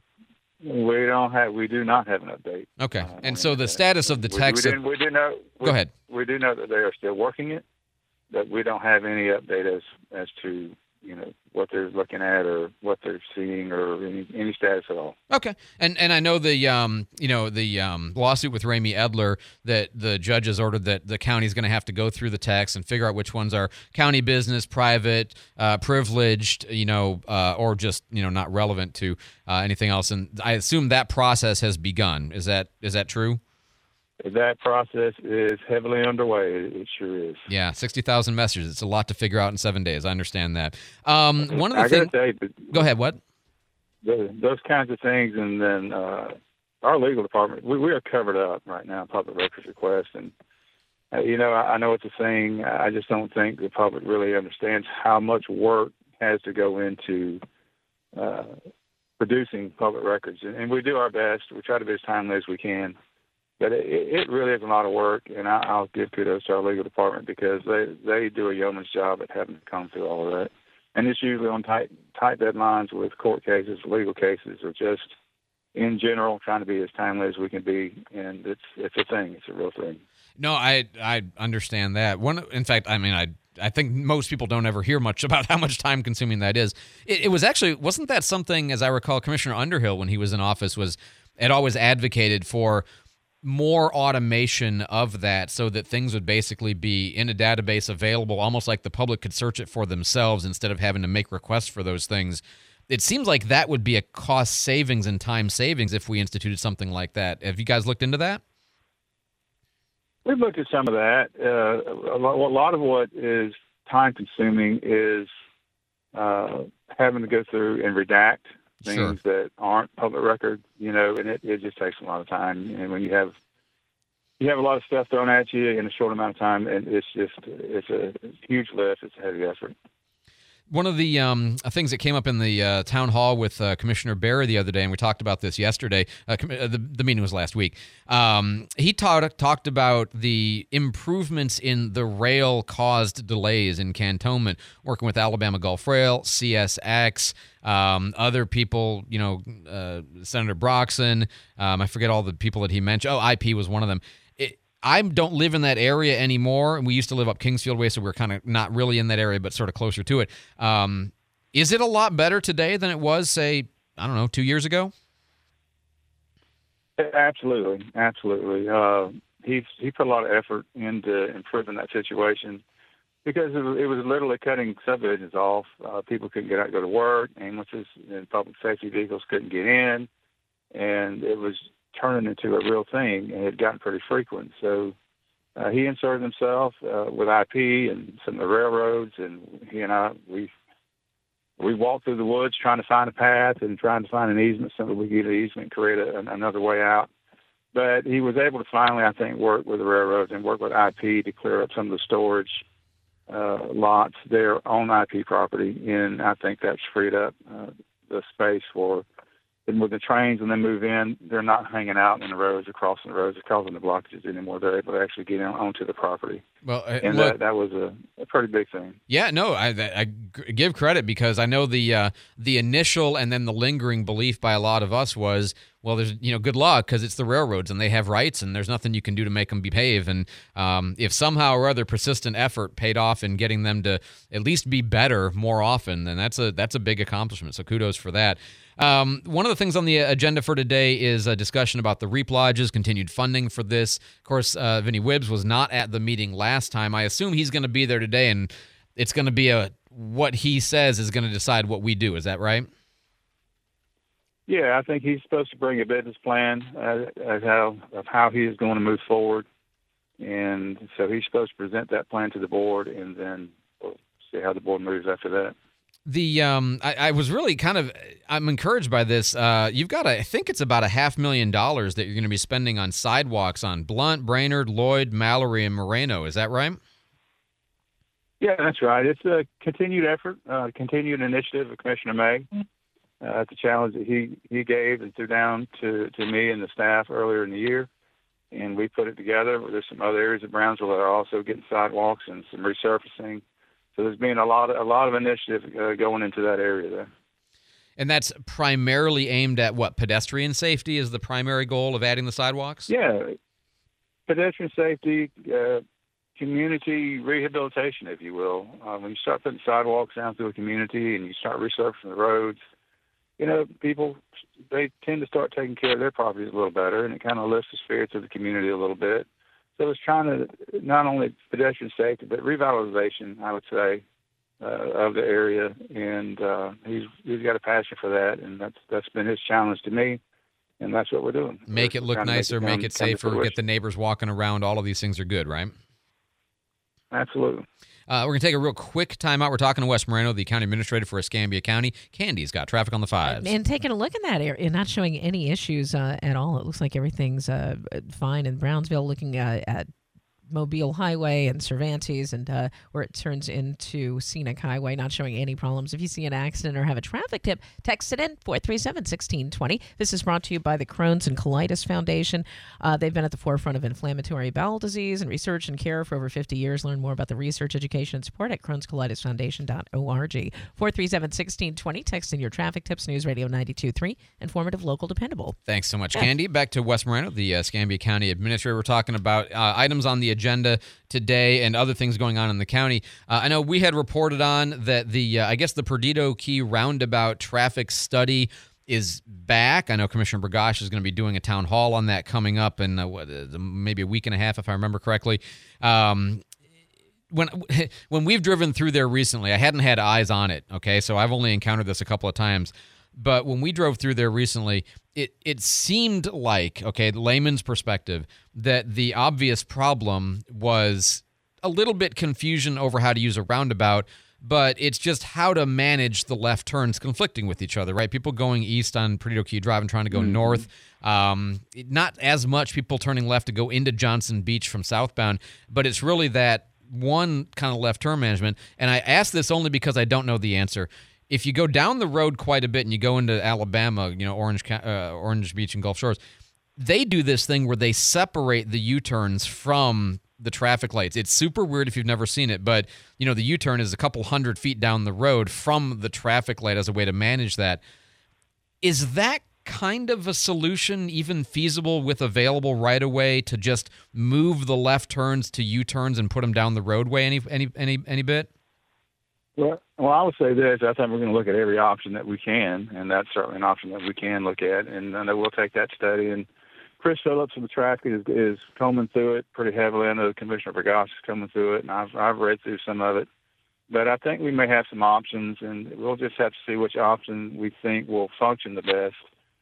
Speaker 23: We do not have an update.
Speaker 5: Okay. And so the status of the text.
Speaker 23: We do know.
Speaker 5: Go ahead.
Speaker 23: We do know that they are still working it, but we don't have any update as to what they're looking at or what they're seeing or any status at all.
Speaker 5: Okay. And I know the lawsuit with Ramey Edler that the judge has ordered that the county is going to have to go through the text and figure out which ones are county business, private, privileged, or just not relevant to anything else. And I assume that process has begun. Is that true?
Speaker 23: That process is heavily underway. It sure is.
Speaker 5: Yeah, 60,000 messages. It's a lot to figure out in 7 days. I understand that. One of the things. Go ahead. What?
Speaker 23: Those kinds of things, and then our legal department, we are covered up right now in public records requests, and I know it's a saying. I just don't think the public really understands how much work has to go into producing public records, and we do our best. We try to be as timely as we can. But it really is a lot of work, and I'll give kudos to our legal department because they do a yeoman's job at having to come through all of that. And it's usually on tight deadlines with court cases, legal cases, or just in general trying to be as timely as we can be. And it's a thing. It's a real thing.
Speaker 5: No, I understand that. In fact, I think most people don't ever hear much about how much time consuming that is. It was actually, wasn't that something, as I recall, Commissioner Underhill, when he was in office, had always advocated for more automation of that so that things would basically be in a database available, almost like the public could search it for themselves instead of having to make requests for those things. It seems like that would be a cost savings and time savings if we instituted something like that. Have you guys looked into that?
Speaker 23: We've looked at some of that. A lot of what is time consuming is having to go through and redact things that aren't public record, and it just takes a lot of time. And when you have a lot of stuff thrown at you in a short amount of time, and it's a huge lift. It's a heavy effort.
Speaker 5: One of the things that came up in the town hall with Commissioner Barry the other day, and we talked about this yesterday, the meeting was last week, he talked about the improvements in the rail-caused delays in cantonment, working with Alabama Gulf Rail, CSX, other people, Senator Broxson, I forget all the people that he mentioned. Oh, IP was one of them. I don't live in that area anymore, and we used to live up Kingsfield Way, so we're kind of not really in that area, but sort of closer to it. Is it a lot better today than it was, say, 2 years ago?
Speaker 23: Absolutely. He put a lot of effort into improving that situation because it was literally cutting subdivisions off. People couldn't get out and go to work. Ambulances and public safety vehicles couldn't get in, and it was turning into a real thing, and it had gotten pretty frequent. So he inserted himself with IP and some of the railroads, and he and I, we walked through the woods trying to find a path and trying to find an easement so that we could get an easement and create another way out. But he was able to finally, I think, work with the railroads and work with IP to clear up some of the storage lots there on IP property, and I think that's freed up the space for. And with the trains, when they move in, they're not hanging out in the roads or crossing the roads or causing the blockages anymore. They're able to actually get onto the property.
Speaker 5: Well,
Speaker 23: and
Speaker 5: look,
Speaker 23: that was a pretty big thing.
Speaker 5: Yeah, no, I give credit because I know the initial and then the lingering belief by a lot of us was, well, there's good luck because it's the railroads and they have rights and there's nothing you can do to make them behave. And if somehow or other persistent effort paid off in getting them to at least be better more often, then that's a big accomplishment. So kudos for that. One of the things on the agenda for today is a discussion about the REAP lodges, continued funding for this. Of course, Vinny Wibbs was not at the meeting last time. I assume he's going to be there today, and it's going to be what he says is going to decide what we do. Is that right?
Speaker 23: Yeah, I think he's supposed to bring a business plan of how he is going to move forward. And so he's supposed to present that plan to the board, and then we'll see how the board moves after that.
Speaker 5: I was really I'm encouraged by this. You've got I think it's about $500,000 that you're going to be spending on sidewalks on Blunt, Brainerd, Lloyd, Mallory, and Moreno. Is that right?
Speaker 23: Yeah, that's right. It's a continued effort, continued initiative of Commissioner May. It's a challenge that he gave and threw down to me and the staff earlier in the year, and we put it together. There's some other areas of Brownsville that are also getting sidewalks and some resurfacing. So there's been a lot of initiative going into that area there.
Speaker 5: And that's primarily aimed at what? Pedestrian safety is the primary goal of adding the sidewalks?
Speaker 23: Yeah, pedestrian safety, community rehabilitation, if you will. When you start putting sidewalks down through a community and you start resurfacing the roads, people, they tend to start taking care of their properties a little better, and it kind of lifts the spirits of the community a little bit. So it's trying to not only pedestrian safety, but revitalization, I would say, of the area. And he's got a passion for that, and that's been his challenge to me, and that's what we're doing.
Speaker 5: Make it look nicer, make it safer, get the neighbors walking around. All of these things are good, right?
Speaker 23: Absolutely.
Speaker 5: We're going to take a real quick time out. We're talking to Wes Moreno, the county administrator for Escambia County. Candy's got traffic on the 5s.
Speaker 6: And taking a look in that area, not showing any issues at all. It looks like everything's fine in Brownsville, looking at Mobile Highway and Cervantes, and where it turns into Scenic Highway, not showing any problems. If you see an accident or have a traffic tip, text it in 437-1620. This is brought to you by the Crohn's and Colitis Foundation. They've been at the forefront of inflammatory bowel disease and research and care for over 50 years. Learn more about the research, education, and support at crohnscolitisfoundation.org. 437-1620. Text in your traffic tips. News Radio 92.3. Informative, local, dependable.
Speaker 5: Thanks so much, Candy. Back to Wes Moreno, the Escambia County administrator. We're talking about items on the agenda today and other things going on in the county. I know we had reported on that I guess the Perdido Key roundabout traffic study is back. I know Commissioner Bergosh is going to be doing a town hall on that coming up in maybe a week and a half, if I remember correctly. When we've driven through there recently, I hadn't had eyes on it, okay? So I've only encountered this a couple of times. But when we drove through there recently, it seemed like, okay, the layman's perspective, that the obvious problem was a little bit confusion over how to use a roundabout, but it's just how to manage the left turns conflicting with each other, right? People going east on Perdido Key Drive and trying to go north. Not as much people turning left to go into Johnson Beach from southbound, but it's really that one kind of left turn management. And I ask this only because I don't know the answer. If you go down the road quite a bit and you go into Alabama, Orange Beach and Gulf Shores, they do this thing where they separate the U-turns from the traffic lights. It's super weird if you've never seen it, but the U-turn is a couple 100 feet down the road from the traffic light as a way to manage that. Is that kind of a solution even feasible with available right-of-way to just move the left turns to U-turns and put them down the roadway any bit?
Speaker 23: Well, I would say this. I think we're going to look at every option that we can, and that's certainly an option that we can look at. And I know we'll take that study. And Chris Phillips from the traffic is combing through it pretty heavily. I know Commissioner Bergosh is combing through it, and I've read through some of it. But I think we may have some options, and we'll just have to see which option we think will function the best.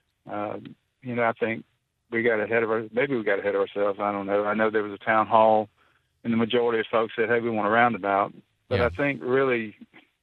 Speaker 23: I think we got ahead of ourselves. I don't know. I know there was a town hall, and the majority of folks said, hey, we want a roundabout. But I think really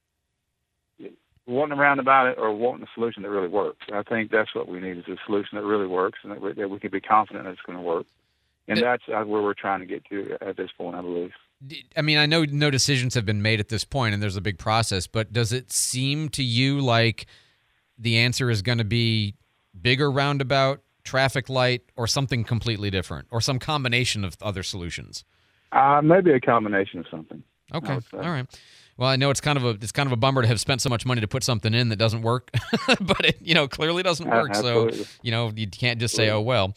Speaker 23: wanting a roundabout or wanting a solution that really works. I think that's what we need, is a solution that really works and that we can be confident that it's going to work. And that's where we're trying to get to at this point, I believe.
Speaker 5: I mean, I know no decisions have been made at this point and there's a big process, but does it seem to you like the answer is going to be bigger roundabout, traffic light, or something completely different, or some combination of other solutions?
Speaker 23: Maybe a combination of something.
Speaker 5: Okay. All right. Well, I know it's kind of a bummer to have spent so much money to put something in that doesn't work, but it clearly doesn't work. So, you can't just say, oh, well.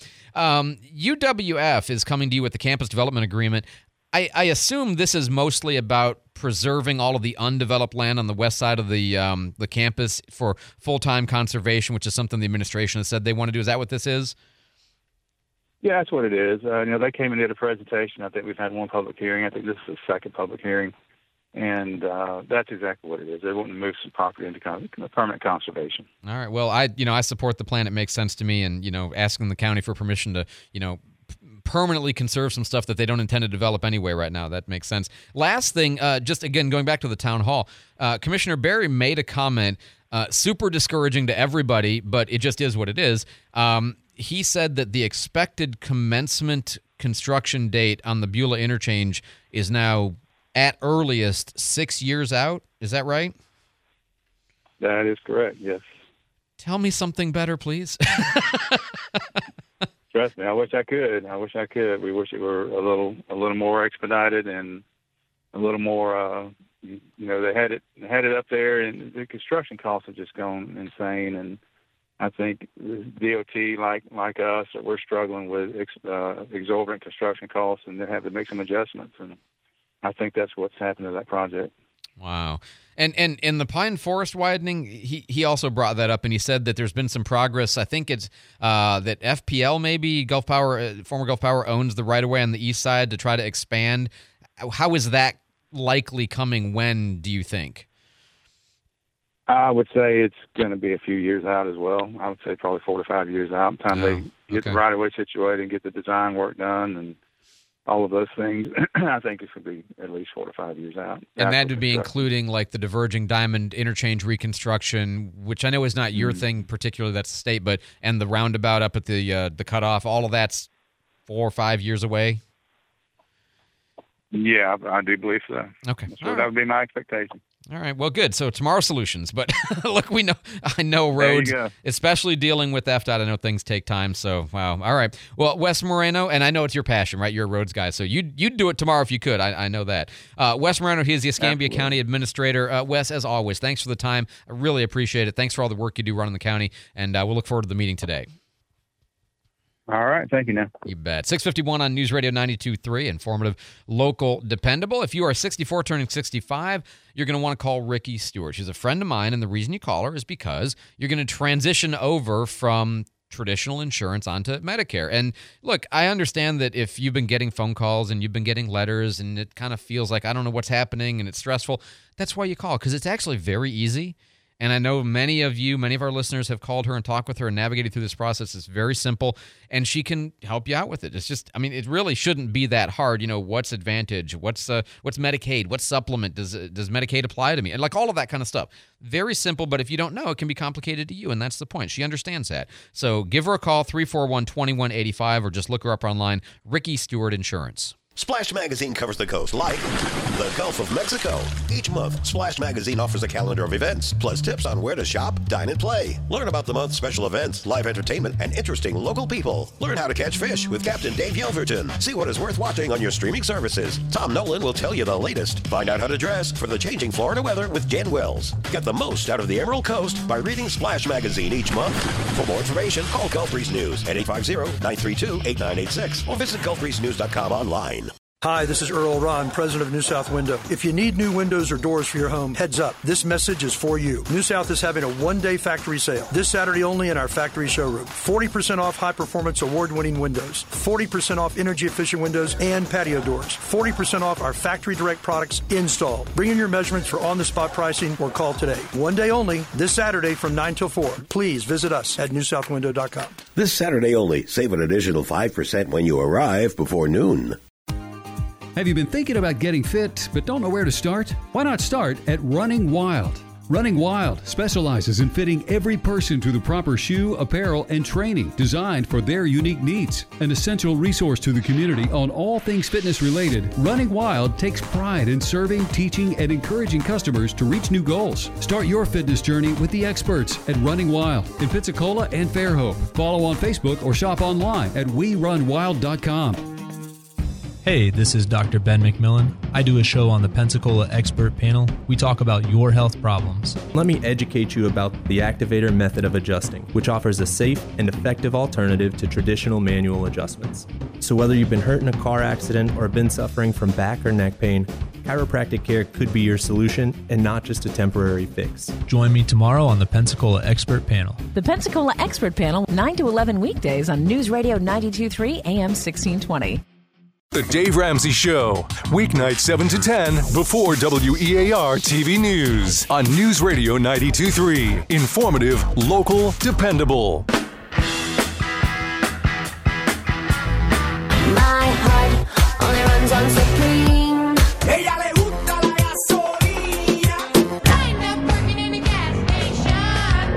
Speaker 5: UWF is coming to you with the campus development agreement. I assume this is mostly about preserving all of the undeveloped land on the west side of the campus for full-time conservation, which is something the administration has said they want to do. Is that what this is?
Speaker 23: Yeah, that's what it is. They came and did a presentation. I think we've had one public hearing. I think this is the second public hearing. And that's exactly what it is. They want to move some property into permanent conservation.
Speaker 5: All right. Well, I support the plan. It makes sense to me. And, asking the county for permission to, permanently conserve some stuff that they don't intend to develop anyway right now. That makes sense. Last thing, just again, going back to the town hall, Commissioner Berry made a comment, super discouraging to everybody, but it just is what it is. He said that the expected commencement construction date on the Beulah interchange is now at earliest 6 years out. Is that right?
Speaker 23: That is correct, yes.
Speaker 5: Tell me something better, please.
Speaker 23: Trust me, I wish I could. We wish it were a little more expedited and a little more. They had it up there, and the construction costs have just gone insane. And I think DOT, like us, we're struggling with exorbitant construction costs, and they have to make some adjustments. And I think that's what's happened to that project.
Speaker 5: Wow. And in the pine forest widening, he also brought that up, and he said that there's been some progress. I think it's that FPL, maybe Gulf Power, former Gulf Power, owns the right-of-way on the east side to try to expand. How is that likely coming? When do you think?
Speaker 23: I would say it's going to be a few years out as well. I would say probably 4 to 5 years out. By the time they get the right-of-way situated and get the design work done and all of those things, I think it's going to be at least 4 to 5 years out.
Speaker 5: And that would be including like the diverging diamond interchange reconstruction, which I know is not your thing particularly, that's the state, and the roundabout up at the cutoff, all of that's 4 or 5 years away?
Speaker 23: Yeah, I do believe so.
Speaker 5: Okay.
Speaker 23: So that would be my expectation.
Speaker 5: All right. Well, good. So tomorrow solutions, but look, I know roads, especially dealing with FDOT. I know things take time. So, wow. All right. Well, Wes Moreno, and I know it's your passion, right? You're a roads guy. So you'd do it tomorrow if you could. I know that. Wes Moreno, he is the Escambia County Administrator. Wes, as always, thanks for the time. I really appreciate it. Thanks for all the work you do running the county. And we'll look forward to the meeting today.
Speaker 23: All right. Thank you, now.
Speaker 5: You bet. 651 on News Radio 92.3, informative, local, dependable. If you are 64 turning 65, you're going to want to call Ricky Stewart. She's a friend of mine, and the reason you call her is because you're going to transition over from traditional insurance onto Medicare. And look, I understand that if you've been getting phone calls and you've been getting letters and it kind of feels like I don't know what's happening and it's stressful, that's why you call, because it's actually very easy. And I know many of our listeners have called her and talked with her and navigated through this process. It's very simple, and she can help you out with it. It's just, it really shouldn't be that hard. What's Advantage? What's Medicaid? What supplement? Does Medicaid apply to me? And like all of that kind of stuff. Very simple, but if you don't know, it can be complicated to you, and that's the point. She understands that. So give her a call, 341-2185, or just look her up online, Ricky Stewart Insurance.
Speaker 14: Splash Magazine covers the coast like the Gulf of Mexico. Each month, Splash Magazine offers a calendar of events, plus tips on where to shop, dine, and play. Learn about the month's special events, live entertainment, and interesting local people. Learn how to catch fish with Captain Dave Yelverton. See what is worth watching on your streaming services. Tom Nolan will tell you the latest. Find out how to dress for the changing Florida weather with Jan Wells. Get the most out of the Emerald Coast by reading Splash Magazine each month. For more information, call Gulf Breeze News at 850-932-8986 or visit GulfBreezeNews.com online.
Speaker 3: Hi, this is Earl Ron, president of New South Window. If you need new windows or doors for your home, heads up. This message is for you. New South is having a one-day factory sale. This Saturday only in our factory showroom. 40% off high-performance award-winning windows. 40% off energy-efficient windows and patio doors. 40% off our factory direct products installed. Bring in your measurements for on-the-spot pricing or call today. One day only, this Saturday from 9 till 4. Please visit us at newsouthwindow.com.
Speaker 14: This Saturday only, save an additional 5% when you arrive before noon.
Speaker 4: Have you been thinking about getting fit but don't know where to start? Why not start at Running Wild? Running Wild specializes in fitting every person to the proper shoe, apparel, and training designed for their unique needs. An essential resource to the community on all things fitness related, Running Wild takes pride in serving, teaching, and encouraging customers to reach new goals. Start your fitness journey with the experts at Running Wild in Pensacola and Fairhope. Follow on Facebook or shop online at WeRunWild.com.
Speaker 8: Hey, this is Dr. Ben McMillan. I do a show on the Pensacola Expert Panel. We talk about your health problems.
Speaker 24: Let me educate you about the Activator method of adjusting, which offers a safe and effective alternative to traditional manual adjustments. So whether you've been hurt in a car accident or been suffering from back or neck pain, chiropractic care could be your solution and not just a temporary fix.
Speaker 8: Join me tomorrow on the Pensacola Expert Panel.
Speaker 6: The Pensacola Expert Panel, 9 to 11 weekdays on News Radio 92.3 AM 1620.
Speaker 1: The Dave Ramsey Show, weeknights 7 to 10 before WEAR TV News on News Radio 92.3. Informative, local, dependable.
Speaker 2: My heart only runs on Supreme. Ella le gusta la gasolina. Kind of working in a gas station.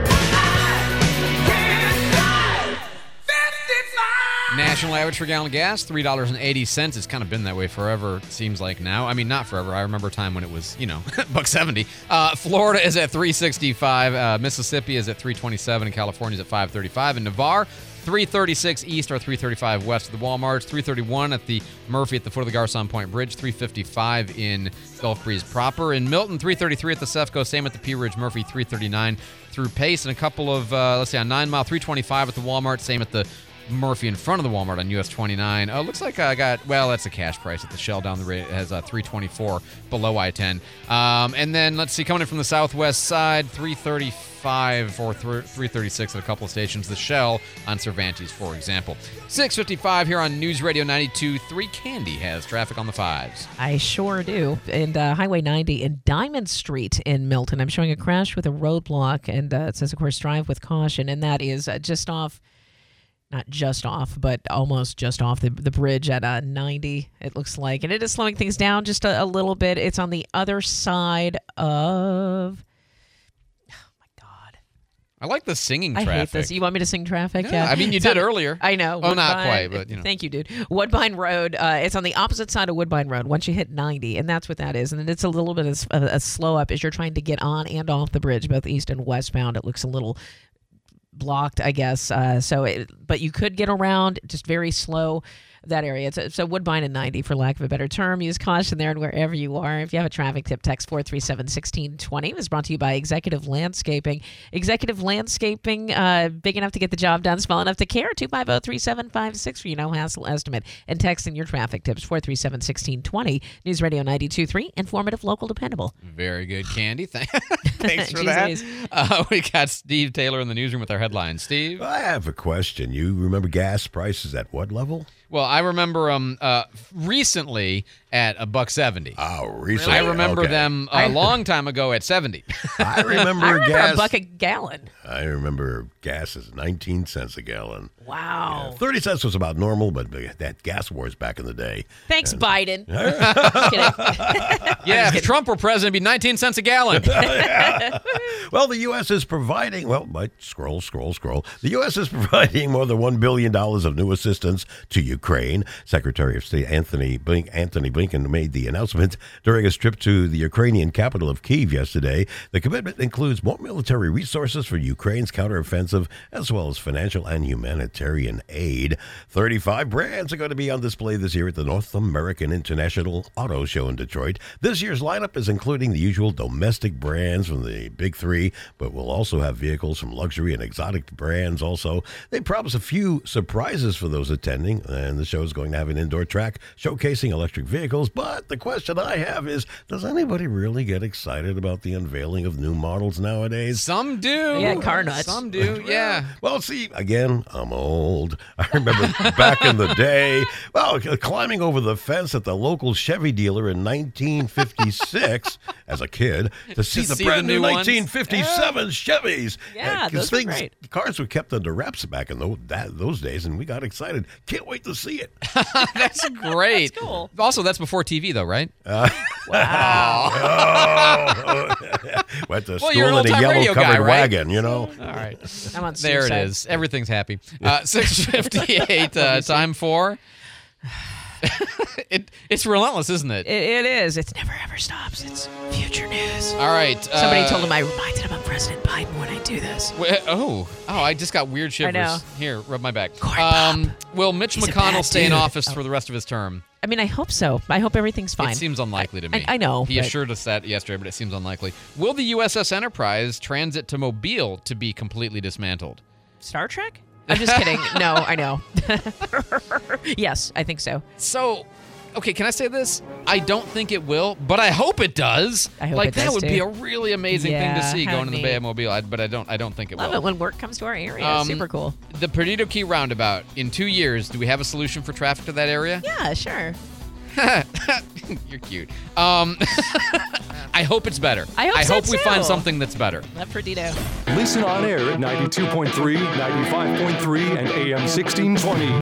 Speaker 5: National average for a gallon of gas, $3.80. It's kind of been that way forever, it seems like now. I mean, not forever. I remember a time when it was, $1.70. Florida is at $3.65. Mississippi is at $3.27. And California is at $5.35. And Navarre, $3.36 east or $3.35 west of the Walmarts. $3.31 at the Murphy at the foot of the Garcon Point Bridge. $3.55 in Gulf Breeze proper. In Milton, $3.33 at the Cefco. Same at the Pea Ridge Murphy, $3.39 through Pace. And a couple of, on 9 Mile, $3.25 at the Walmart. Same at the Murphy in front of the Walmart on US 29. Looks like I got, that's a cash price at the Shell down the road. It has $3.24 below I-10. And then let's see, coming in from the southwest side, $3.35 or $3.36 at a couple of stations. The Shell on Cervantes, for example. 6:55 here on News Radio 92.3. Candy has traffic on the 5s.
Speaker 6: I sure do. And Highway 90 in Diamond Street in Milton. I'm showing a crash with a roadblock, and it says, of course, drive with caution. And that is just off. Not just off, but almost just off the bridge at 90, it looks like. And it is slowing things down just a little bit. It's on the other side of... Oh, my God.
Speaker 5: I like the singing
Speaker 6: I
Speaker 5: traffic.
Speaker 6: hate this. You want me to sing traffic?
Speaker 5: Yeah, I mean, you did earlier.
Speaker 6: I know.
Speaker 5: Oh, not
Speaker 6: Woodbine-
Speaker 5: quite, but,
Speaker 6: Thank you, dude. Woodbine Road. It's on the opposite side of Woodbine Road once you hit 90, and that's what that is. And then it's a little bit of a slow up as you're trying to get on and off the bridge, both east and westbound. It looks a little blocked, I guess. But you could get around, just very slow, that area. So Woodbine and 90, for lack of a better term. Use caution there and wherever you are. If you have a traffic tip, text 437-1620. It was brought to you by Executive Landscaping. Executive Landscaping, big enough to get the job done, small enough to care. 250-3756 for your no-hassle estimate. And text in your traffic tips, 437-1620. News Radio 92.3, informative, local, dependable.
Speaker 5: Very good, Candy. Thanks for
Speaker 6: Jeez,
Speaker 5: that. We got Steve Taylor in the newsroom with our headlines. Steve?
Speaker 14: I have a question. You remember gas prices at what level?
Speaker 5: Well, I remember recently at $1.70.
Speaker 14: Oh, recently?
Speaker 5: I remember
Speaker 14: Okay.
Speaker 5: them a long time ago at 70.
Speaker 14: I remember gas.
Speaker 6: $1 a gallon.
Speaker 14: I remember gas is 19 cents a gallon.
Speaker 6: Wow.
Speaker 14: Yeah, 30 cents was about normal, but that gas wars back in the day.
Speaker 6: Thanks, Biden.
Speaker 5: Yeah, if Trump were president, it'd be 19 cents a gallon.
Speaker 14: Well, the U.S. is providing, scroll. The U.S. is providing more than $1 billion of new assistance to Ukraine. Secretary of State Anthony Blinken made the announcement during his trip to the Ukrainian capital of Kyiv yesterday. The commitment includes more military resources for Ukraine's counteroffensive, as well as financial and humanitarian aid. 35 brands are going to be on display this year at the North American International Auto Show in Detroit. This year's lineup is including the usual domestic brands from the big three, but we'll also have vehicles from luxury and exotic brands also. They promise a few surprises for those attending, and the show is going to have an indoor track showcasing electric vehicles. But the question I have is, does anybody really get excited about the unveiling of new models nowadays?
Speaker 5: Some do.
Speaker 6: Yeah, car nuts.
Speaker 5: Some do, yeah.
Speaker 14: Well, see, again, I'm old. I remember back in the day, climbing over the fence at the local Chevy dealer in 1956 as a kid to see the brand new 1957 Chevys.
Speaker 6: Yeah, those were great.
Speaker 14: Cars were kept under wraps back in those days, and we got excited. Can't wait to see it.
Speaker 5: That's great.
Speaker 6: That's cool.
Speaker 5: Also, that's before TV, though, right?
Speaker 6: Wow.
Speaker 14: Went to
Speaker 5: Well, you're an
Speaker 14: school in a
Speaker 5: old-time radio
Speaker 14: yellow-covered
Speaker 5: guy, right?
Speaker 14: wagon, you know?
Speaker 5: All right.
Speaker 6: I'm on
Speaker 5: There it
Speaker 6: Steve's
Speaker 5: is. Everything's happy. 6:58, time for... It's relentless, isn't it?
Speaker 6: It is. It never ever stops. It's future news.
Speaker 5: All right.
Speaker 6: Somebody told him I reminded him of President Biden when I do this.
Speaker 5: I just got weird shivers.
Speaker 6: I know.
Speaker 5: Here, rub my back.
Speaker 6: Corn
Speaker 5: Will Mitch
Speaker 6: He's a
Speaker 5: McConnell
Speaker 6: bad
Speaker 5: stay in
Speaker 6: dude.
Speaker 5: office for the rest of his term?
Speaker 6: I mean, I hope so. I hope everything's fine.
Speaker 5: It seems unlikely to me.
Speaker 6: I know.
Speaker 5: He
Speaker 6: but-
Speaker 5: assured us that yesterday, but it seems unlikely. Will the USS Enterprise transit to Mobile to be completely dismantled?
Speaker 6: Star Trek? I'm just kidding. No, I know. Yes, I think so.
Speaker 5: So, okay, can I say this? I don't think it will, but I hope it does.
Speaker 6: I hope
Speaker 5: like
Speaker 6: it
Speaker 5: that
Speaker 6: does
Speaker 5: would
Speaker 6: too.
Speaker 5: be a really amazing thing to see
Speaker 6: how
Speaker 5: going to the
Speaker 6: neat.
Speaker 5: Bay of Mobile. But I don't think it
Speaker 6: Love
Speaker 5: will.
Speaker 6: it when work comes to our area. Super cool.
Speaker 5: The Perdido Key Roundabout. In 2 years, do we have a solution for traffic to that area?
Speaker 6: Yeah, sure.
Speaker 5: You're cute. I hope it's better.
Speaker 6: I hope so,
Speaker 5: we find
Speaker 6: too.
Speaker 5: something that's better.
Speaker 6: Love Perdido.
Speaker 1: Listen on air at 92.3, 95.3, and AM 1620.